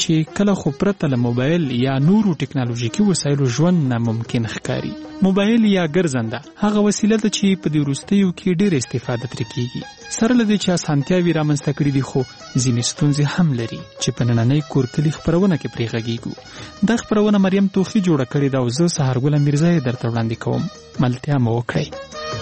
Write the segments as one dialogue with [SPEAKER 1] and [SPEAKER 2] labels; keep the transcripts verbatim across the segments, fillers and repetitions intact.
[SPEAKER 1] چې کله خو پرته له موبایل یا نورو ټکنالوژیکي وسایلو ژوند ناممکن ښکاري. موبایل یا ګرځنده هغه وسیله ده چې په دې وروستیو کې ډېر استفاده ترې کیږي. سره له دې چې اسانتیاوې رامنځته کړي دي خو ځینې ستونزې هم لري چې په نننۍ کورکلي خپرونه کې پرې غږیږو. دا خپرونه مریم توخي جوړه کړې ده او زه سهارګله میرزا یې درته وړاندې کوم. ملتیا مو وکړئ.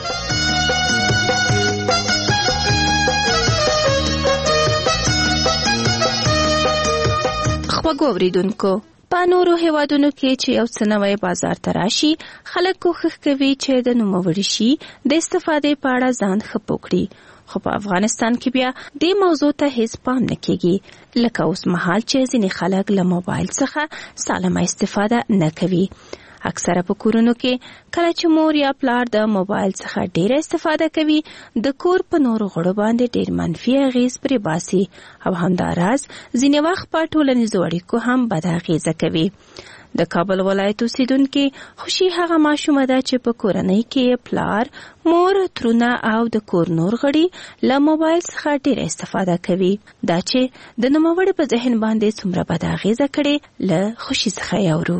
[SPEAKER 2] خوږو اوریدونکو، په نورو هیوادونو کې چې یو څه نوی بازار ته راشي، خلک کوښښ کوي چې د نوموړي شي د استفادې په اړه ځان ښه پوه کړي. خو په افغانستان کې بیا دې موضوع ته هیڅ پام نه کیږي، لکه اوس مهال چې ځینې خلک له موبایل څخه سالمه استفاده نه کوي. اکثره په کورونو کې کله چې مور یا پلار د موبایل څخه ډیره استفاده کوي، د کور په نورو غړو باندې ډیر منفي اغیز پرې باسي او همداراز ځینې وخت په ټولنیزو اړیکو هم بد اغیزه کوي. د کابل ولایت اوسیدونکي خوشي هغه ماشومه ده چې په کورنۍ کې پلار، مور، ترونه او د کور نور غړي له موبایل څخه ډیره استفاده کوي. دا چې د نوموړي په ذهن باندې څومره بد اغیزه کړي، له خوشي څخه یورو.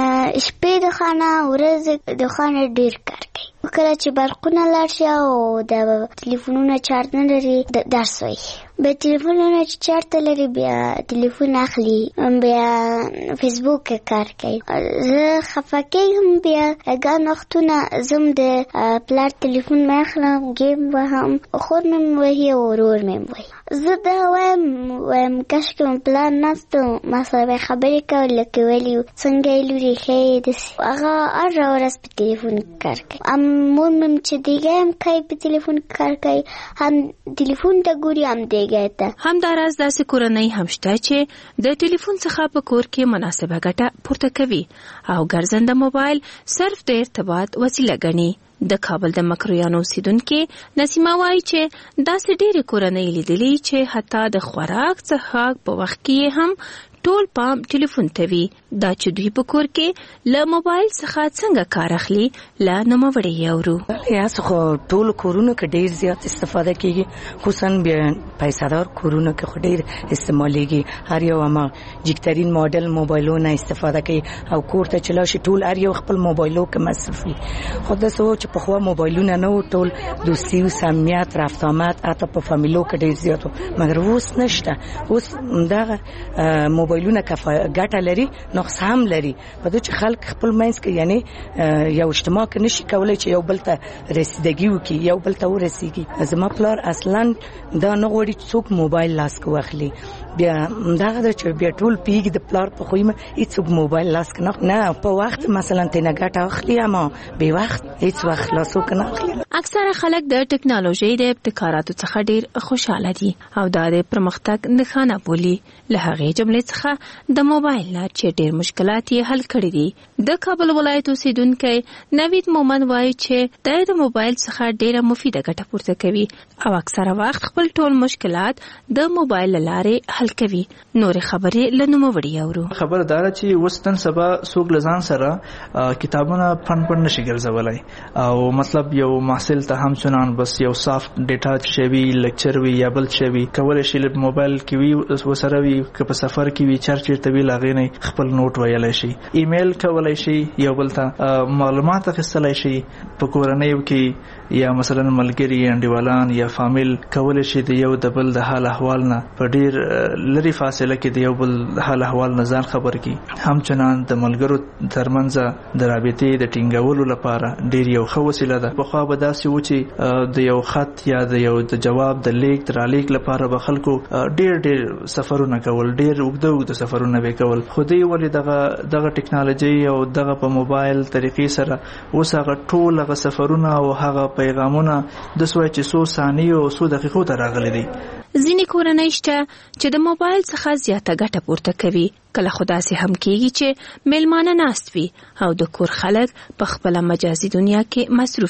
[SPEAKER 3] شپې د خانه ورځ د خانه ډیر کار کوي. کله چې برقونه لاړ شي او د ټلیفونونه چارج نه لري درس وایي، بیا ټلیفونونه چې چارج لري بیا ټلیفون اخلي، بیا فیسبوک کار کوي. زه خفه کېږم، بیا ګڼ وختونه زم د پلار ټلیفون مې اخلم، ګیم وهم، خور مې مې وهي او ورور مې مې وهي. زه دا وایم وایم کاشکې مې پلار ناست و ما سره به خبرې کولې، لکه ویلي څنګه یې لورې ښه یې داسې. هغه هره ورځ په ټلیفون کار کوي. مور مې چې دیګه هم کوي په ټلیفون کار کوي، هم ټلیفون ته ګوري هم دیګه ته.
[SPEAKER 2] همداراز داسې کورنۍ هم شته چې د ټلیفون څخه په کور کې مناسبه ګټه پورته کوي او ګرځنده موبایل صرف د ارتباط وسیله ګڼي. د کابل د مکرویانو اوسیدونکي نسیمه وایي چې داسې ډېرې کورنۍ لیدلي چې حتی د خوراک څښاک په وخت کې هم ټول پام ټلیفون ته وي. دا چې دوی په کور کې له موبایل څخه څنګه کار اخلي، له نوموړي یورو.
[SPEAKER 4] یاسو خو ټول کورونو کې ډیر زیات استفاده کیږي، خصوصا بیا پیسادار کورونو کې خو ډیر استعمالېږي. هر یو هم جګترین ماډل موبایلونه استفاده کوي او کور ته چلا شي ټول هر یو خپل موبایلو کې مصرف وي. خو د سوچ په خو موبایلونه نه ټول دوستي او صمیمیت رفت آمد حتی په فامیلو کې ډیر زیات، مګر اوس نشته. اوس دغه موبایلونه کفا ګټه لري، نقص هم لري. په دې چې خلک خپل منځ کې یعنی یو اجتماع کې نشي کولای چې یو بل ته رسیدګي وکړي، یو بل ته ورسیږي. زما پلار اصلا دا نه غواړي څوک موبایل لاس کې واخلي. بیا دغه چې بیا ټول پیګ د پلار په خویم هیڅ موبایل لاس کې نه په وخت مثلا تنه ګټه اخلي، اما به وخت هیڅ وخت لاسو کې نه اخلي.
[SPEAKER 2] اکثره خلک د ټکنالوژي د ابتکاراتو څخه ډیر خوشاله دي او دا د پرمختګ نښانه بولي. له هغې جملې څخه د موبایل نه چې ډیر مشکلات یې حل کړي دي. د کابل ولایت اوسیدونکی نوید مومن وایي چې د موبایل څخه ډیره مفیده ګټه پورته کوي او اکثره وخت خپل ټول مشکلات د موبایل لارې حل کوي. نور خبرې له نوموړي اورو.
[SPEAKER 5] خبر دار چې وستن سبا سوق لزان سره کتابونه فن پن نشي ګرځولای او مطلب یو محصل ته هم چنان بس یو سافت ډیټا شوی لیکچر وی یا بل شوی کول شي له موبایل کې وی وسره وی که په سفر کې وی چرچ ته وی لاغې نه خپل نوٹ ویلای شي، ایمیل کولای شي، یو بل ته معلومات اخیستلای شي په کورنۍ کې یا مثلا ملګری انډیوالان یا فامیل کولای شي د یو د بل د حال احوال نه په ډیر لري فاصله کې د یو بل حال احوال نه ځان خبر کی. هم چنان د ملګرو ترمنځ د رابطې د ټینګولو لپاره ډیر یو ښه وسیله ده. په خو به داسې و چې د یو خط یا د یو د جواب د لیک تر لیک لپاره به خلکو ډیر ډیر سفرونه کول، ډیر اوږده اوږده سفرونه به کول. خو دې ولې دغه دغه ټکنالوژي او دغه په موبایل طریقې سره اوس هغه ټول هغه سفرونه او هغه پیغامونه د سوچ څو ثانیو او څو دقیقو ته راغلي دي.
[SPEAKER 2] ځینې کورنۍ شته چې د موبایل څخه زیاته ګټه پورته کوي. کله خو داسې هم کېږي چې میلمانه ناست وي او د کور خلک په خپله مجازي دنیا کې مصروف وي.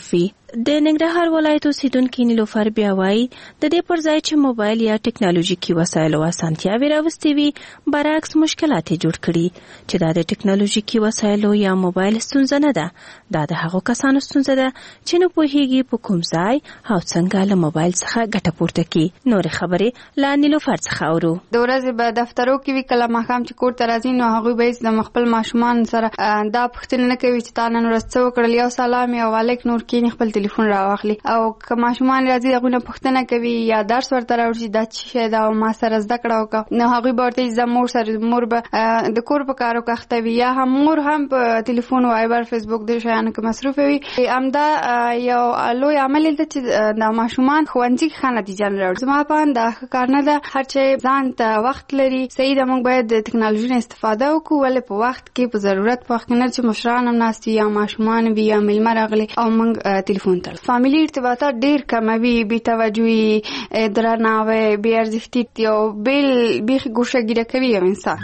[SPEAKER 2] د ننګرهار ولایت اوسیدونکي نیلوفر بیا وایي د دې پر ځای چې موبایل یا ټکنالوژیکي وسایلو اسانتیاوې راوستي وي برعکس مشکلات یې جوړ کړي چې دا د ټکنالوژیکي وسایلو یا موبایل ستونزه نه ده، دا د هغو کسانو ستونزه ده چې نه پوهیږي په کوم ځای او څنګه له موبایل څخه ګټه پورته کړي. نورې خبرې له نیلوفر څخه اورو.
[SPEAKER 6] د ورځې به دفترو کې وي، کله ماښام چې کور ته راځي نو هغوی به د خپل ماشومان سره دا پوښتنه نه کوي چې تا نن ورځ څه وکړل، یو سلام یو علیک نور کینی خپل ټلیفون راواخلي. او که ماشومان راځي هغوی نه پوښتنه کوي یا درس ورته راوړي دا څه شی ده او ما سره زده کړه وکړه، نو هغوی به ورته زه مور سره مور به د کور په کارو کښته وي یا هم مور هم په ټلیفون وایبر فیسبوک د شیانو کې مصروفه وي. همدا یو لوی عمل دی چې د ماشومان ښوونځي کې ښه نتیجه نه راوړي. زما په اند دا ښه کار نه ده، هر چې ځان ته وخت لري صحیح ده، موږ باید د ټکنالوژي نه استفاده وکړو، ولې په وخت کې په ضرورت په وخت کې نه چې مشران هم ناست وي یا ماشومان وي یا میلمه راغلي او موږ ټلیفون ته فامیلي ارتباطات ډېر کموي، بې توجهي، درناوی، بې ارزښتي او بېل بیخي ګوښهګیره کوي یو انسان.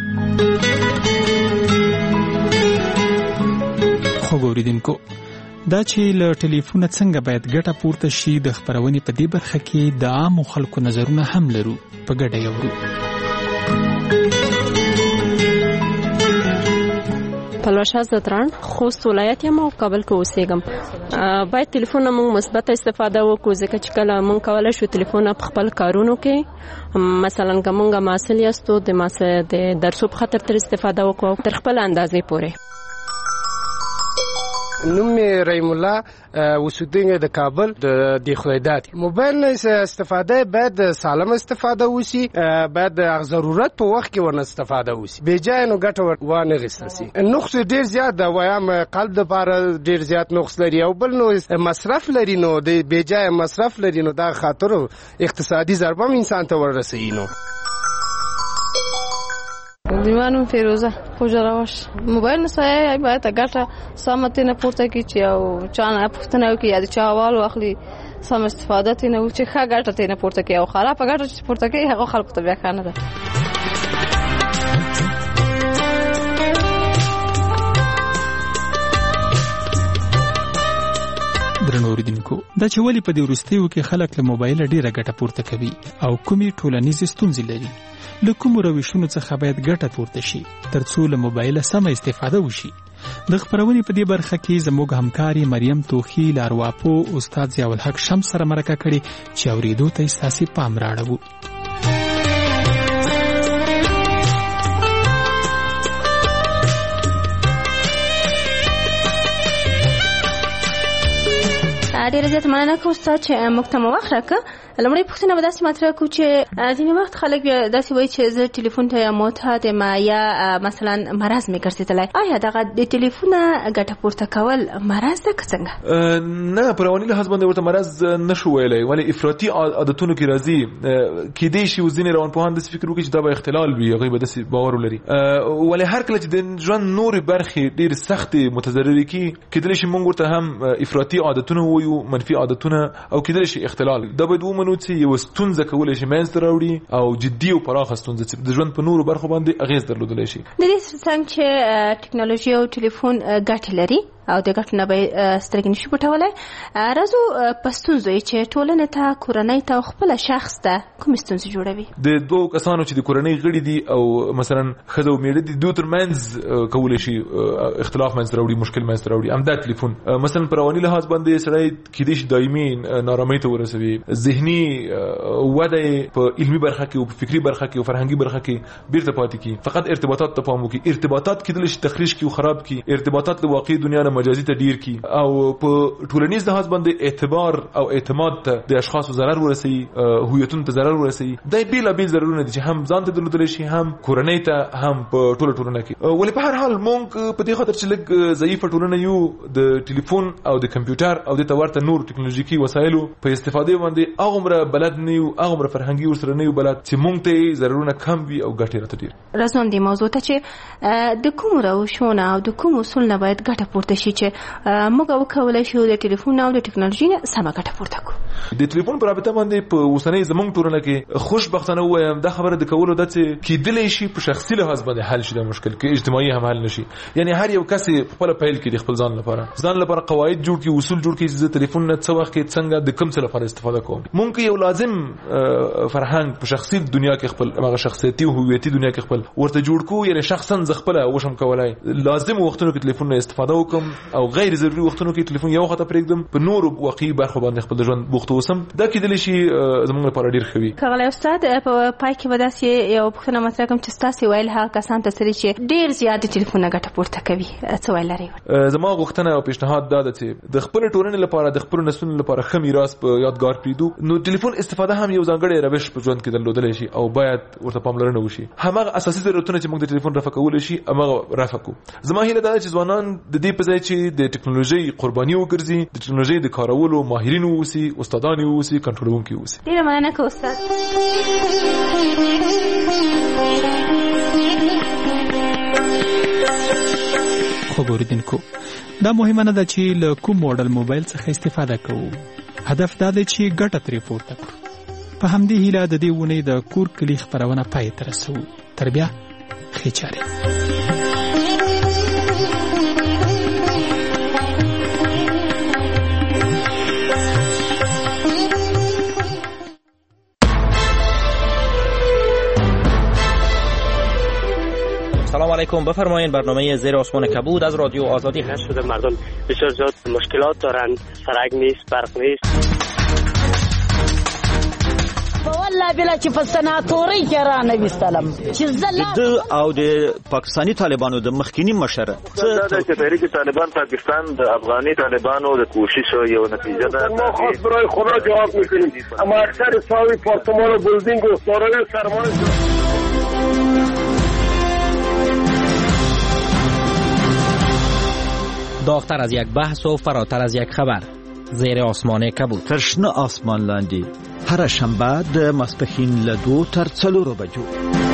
[SPEAKER 1] خوږ اورېدونکو، دا چې له ټلیفونه څنګه باید ګټه پورته شي د خپرونې په دې برخه کې د عامو خلکو نظرونه هم لرو، په ګډه یې اورو.
[SPEAKER 7] پلوشه زدران خوست ولایت یم او کابل کې اوسېږم. باید تلیفون موږ مثبت استفاده وکړو ځکه چې کله موږ کولی شو تلیفون په خپل کارونو کې مثلا که موږ محصل یاستو د درسو په خاطر تر استفاده وکړو تر خپل اندازې پورې.
[SPEAKER 8] نوم مې رحیم الله اوسېدونکی د کابل د دی خویدات. موبایل نه استفاده باید سالم استفاده وشي، باید د ضرورت په وخت کې ونه استفاده وشي، بې ځایه نو ګټه وانه اخیستل شي. نقص ډېر زیات ده، وایم قلب دپاره ډېر زیات نقص لري او بل نو مصرف لري، نو د بې ځایه مصرف لري، نو دا خاطر اقتصادي ضربه هم انسان ته وررسوي. نو
[SPEAKER 9] دیوانم فیروزه خوجراوش موبایل نسایه باید ګټه سمه تنه پورته کی چې او چا نه پوښتنه وکړي یا د چا حوالو اخلي سم استفاده تنه و چې ښه ګټه تنه پورته کی او خراب ګټه چې پورته کی هغه خلکو ته بیا ښه نه ده.
[SPEAKER 1] درنو اوریدونکو، دا چې ولې په دې وروستیو کې خلک له موبایل ډیره ګټه پورته کوي او کومې ټولنیزې ستونزې لري، له کومو روشونو څخه باید ګټه پورته شي ترڅو له موبایل سمه استفاده وشي. د خپرونې په دې برخه کې زموږ همکاري مریم توخی له ارواپو استاد ضیاءالحق شمس سره مرکه کړې چې اورېدو ته یې ستاسې پام راړو.
[SPEAKER 2] ډېره زیاته مننه کوم استاد چې موږ ته مو وخت راکړه. لومړی پوښتنه به داسې مطرح کړو چې ځینې وخت خلک بیا داسې وایي چې زه ټلیفون ته یا معتاد یم یا مثلا مرض مې ګرځېدلی. آیا دغه د ټلیفونه ګټه پورته کول مرض ده که څنګه؟
[SPEAKER 10] نه، په رواني لحاظ باندې ورته مرض نشو ویلی، ولې افراطي عادتونو کې راځي. کیدای شي ځینې روانپوهان داسې فکر وکړي چې دا به اختلال وي، هغوی به داسې باور ولري. ولې هر کله چې د ژوند نورې برخې ډېرې سختې متضررې کړي، کیدای شي موږ ورته هم افراطي عادتونه ووایو، منفي عادتونه، او کیدای شي اختلال. دا باید ومنو چې یو ستونزه کولی شي منځته راوړي او جدي او پراخه ستونزه چې د ژوند په نورو برخو باندې اغېز درلودلی شي.
[SPEAKER 2] د دې څنګه چې ټکنالوژي او ټلیفون ګټې لري او د ګټو نه به سترګې نشي پټولی، راځو په ستونزو یې چې ټولنې ته، کورنۍ ته او خپله شخص ته کومې ستونزې جوړوي. د
[SPEAKER 10] دوو کسانو چې د کورنۍ غړي دي او مثلا ښځه او میړه دي، دوی ترمنځ کولی شي اختلاف منځته راوړي، مشکل منځته راوړي. همدا ټلیفون مثلا په رواني لحاظ باندې سړی کیدای شي دایمي نارامۍ ته ورسوي، ذهني وده په علمي برخه کې او په فکري برخه کې او فرهنګي برخه کې بیرته پاتې کړي. فقط ارتباطات ته پام وکړي، ارتباطات کیدای شي تخریش کړي او خراب کړي، ارتباطات د واقعي دنیا مجازي ته ډیر کی او په ټولنیز لحاظ باندې اعتبار او اعتماد ته د اشخاصو ضرر ورسوي، هویتونو ته ضرر ورسوي. دا بیلابیل ضررونه دي چې هم ځان ته درلودلی شي، هم کورنۍ ته، هم په ټوله ټولنه کې. ولې په هر حال موږ په دې خاطر چې لږ ضعیفه ټولنه یو، د ټلیفون او د کمپیوټر او د ورته نور ټکنالوژیکي وسایلو په استفاده باندې هغومره بلد نه یو، هغومره فرهنګي ورسره نه یو بلد چې موږ ته ضررونه کم وي او ګټې راته ډېر.
[SPEAKER 2] راځو دې موضوع ته چې د کومو روشونو او د کومو اصولو نه باید ګټه پورته شي چې موږ وکولای شو د ټلیفون او د ټکنالوژي نه سمه ګټه پورته کړو.
[SPEAKER 10] د ټلیفون پر رابطه باندې په اوسنۍ زمونږ ټولنه کې خوشبختانه وایم دا خبره د کولو د چې کېدلی شي په شخصي لحاظ باندې حل شي د مشکل کې اجتماعي هم حل نشي. یعنی هر یو کس په خپل پیل کې د خپل ځان لپاره ځان لپاره قواعد جوړ کړي، اصول جوړ کړي چې ټلیفون نه څه وخت کې څنګه د کوم څه لپاره استفاده کوم. ممکن یو لازم فرهنګ په شخصي دنیا کې خپل هغه شخصیتي او هویتي دنیا کې خپل ورته جوړ کو، یعنی شخصا ز خپل وشم کولای لازم وختونو کې ټلیفون نه استفاده وکم او غیر ضروري وختونو کې ټلیفون یو خطه پرېږدم په نور واقعي برخه باندې خپل ژوند بوخت اوسم. دا کېدلی شي زموږ لپاره ډیر ښه وي.
[SPEAKER 2] کله استاد په پای کې وداسې یو پوښتنه مطرح کوم چې تاسو ویل هغه کسان ته چې ډیر زیات ټلیفون ګټه پورته کوي، څه ویل لري؟
[SPEAKER 10] زما غوښتنه او پیشنهاد دا ده چې د خپل ټولنې لپاره د خپل نسلونو لپاره ښه میراث په یادګار پریږدو. نو ټلیفون استفاده هم یو ځانګړی روش په ژوند کې درلودلی شي او باید ورته پاملرنه وشي. همغه اساسي ضرورتونه چې موږ د ټلیفون رفع کولی شي همغه رفع کو. زما هیله ده چې ځوانان د دې په ځای چې د ټکنالوژي قرباني وګرځي د ټکنالوژي د کارولو ماهرین اوسي، استادان اوسي، کنټرولونکي اوسي.
[SPEAKER 2] ډیره مننه کوم استاد.
[SPEAKER 1] خو اوریدونکو دا مهمه نه ده چې له کوم موډل موبایل څخه استفاده کوو، هدف دا دی چې ګټه ترې پورته کړو. په همدې هیله د دې اونۍ د کور کلي خپرونه پای ته رسوو. تر بیا ښې چارې.
[SPEAKER 11] سلام علیکم. بفرمایید برنامه زیر آسمان کبود از رادیو آزادی هست.
[SPEAKER 12] شده مردم بسیار زیاد مشکلات دارن، سرک نیست، برق نیست.
[SPEAKER 13] والله بلا چې په سناتوري کې را نویستلم چې
[SPEAKER 11] د او د پاکستانی طالبانو د مخکینی مشر
[SPEAKER 14] څه د تحریک طالبان پاکستان د افغاني طالبانو د کوشش یو نتیجه ده.
[SPEAKER 15] ما خاص برای خدا جواب میکنیم، اما اکثر ساوی پارتمان و بلدینگ و دارای سرمایه
[SPEAKER 11] داغتر از یک بحث و فراتر از یک خبر. زیر آسمان کبود.
[SPEAKER 16] ترشنه آسمان لاندی هر شنبه د ماسپښین له دوه تر څلورو بجو